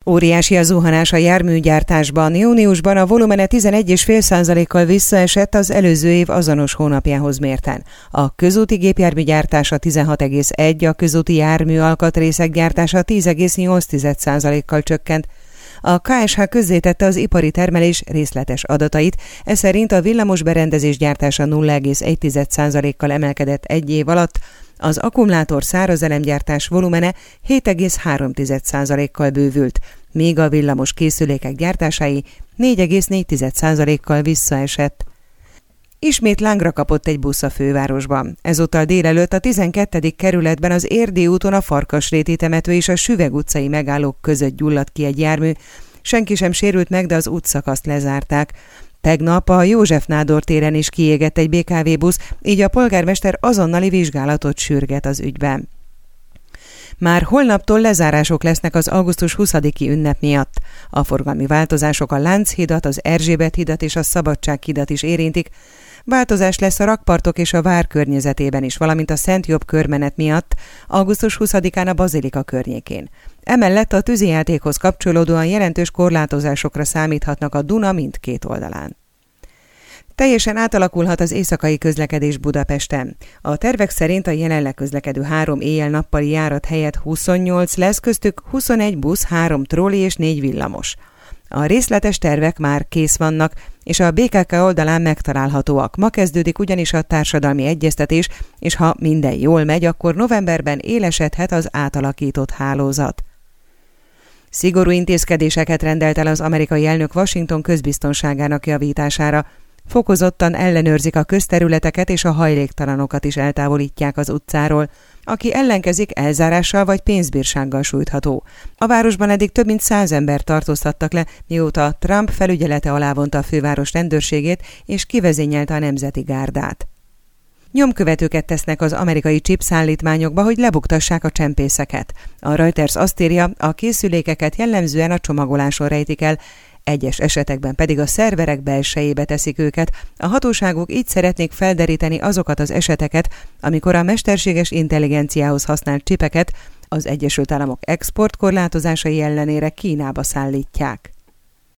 Óriási a zuhanás a járműgyártásban. Júniusban a volumene 11,5%-kal visszaesett az előző év azonos hónapjához mérten. A közúti gépjárműgyártása 16,1%, a közúti jármű alkatrészek gyártása 10,8%-kal csökkent. A KSH közzétette az ipari termelés részletes adatait, ez szerint a villamos berendezés gyártása 0,1%-kal emelkedett egy év alatt, az akkumulátor szárazelemgyártás volumene 7,3%-kal bővült, míg a villamos készülékek gyártásai 4,4%-kal visszaesett. Ismét lángra kapott egy busz a fővárosban. Ezúttal délelőtt a 12. kerületben az Érdi úton a Farkasréti temető és a Süveg utcai megállók között gyulladt ki egy jármű. Senki sem sérült meg, de az útszakaszt lezárták. Tegnap a József Nádor téren is kiégett egy BKV busz, így a polgármester azonnali vizsgálatot sürget az ügyben. Már holnaptól lezárások lesznek az augusztus 20-i ünnep miatt. A forgalmi változások a Lánchidat, az Erzsébet-hidat és a Szabadsághidat is érintik. Változás lesz a rakpartok és a vár környezetében is, valamint a Szent Jobb körmenet miatt augusztus 20-án a Bazilika környékén. Emellett a tűzijátékhoz kapcsolódóan jelentős korlátozásokra számíthatnak a Duna mindkét oldalán. Teljesen átalakulhat az éjszakai közlekedés Budapesten. A tervek szerint a jelenleg közlekedő 3 éjjel-nappali járat helyett 28 lesz, köztük 21 busz, 3 trolli és 4 villamos. A részletes tervek már kész vannak, és a BKK oldalán megtalálhatóak. Ma kezdődik ugyanis a társadalmi egyeztetés, és ha minden jól megy, akkor novemberben élesedhet az átalakított hálózat. Szigorú intézkedéseket rendelt el az amerikai elnök Washington közbiztonságának javítására. Fokozottan ellenőrzik a közterületeket, és a hajléktalanokat is eltávolítják az utcáról. Aki ellenkezik, elzárással vagy pénzbírsággal sújtható. A városban eddig több mint 100 embert tartóztattak le, mióta Trump felügyelete alá vonta a főváros rendőrségét és kivezényelte a Nemzeti Gárdát. Nyomkövetőket tesznek az amerikai csipszállítmányokba, hogy lebuktassák a csempészeket. A Reuters azt írja, a készülékeket jellemzően a csomagoláson rejtik el, egyes esetekben pedig a szerverek belsejébe teszik őket. A hatóságok így szeretnék felderíteni azokat az eseteket, amikor a mesterséges intelligenciához használt csipeket az Egyesült Államok exportkorlátozásai ellenére Kínába szállítják.